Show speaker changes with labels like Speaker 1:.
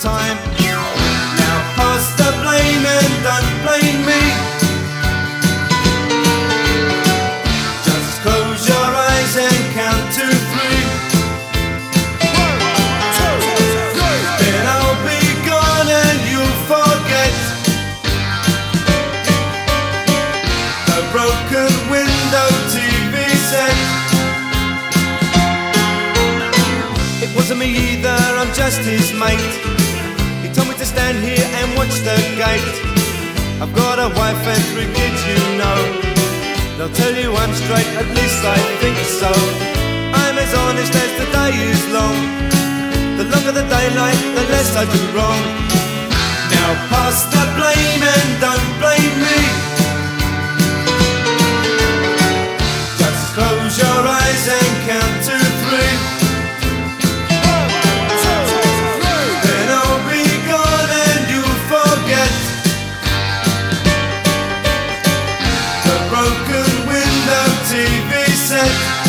Speaker 1: time. Now pass the blame and don't blame me. Just close your eyes and count to 3. Then I'll be gone and you'll forget the broken window TV set. It wasn't me either, I'm just his mate. He told me to stand here and watch the gate. I've got a wife and 3 kids, you know. They'll tell you I'm straight, at least I think so. I'm as honest as the day is long. The longer the daylight, the less I do wrong. Now pass the blame and don't blame me. Just close your eyes and count to 3. Broken window TV set.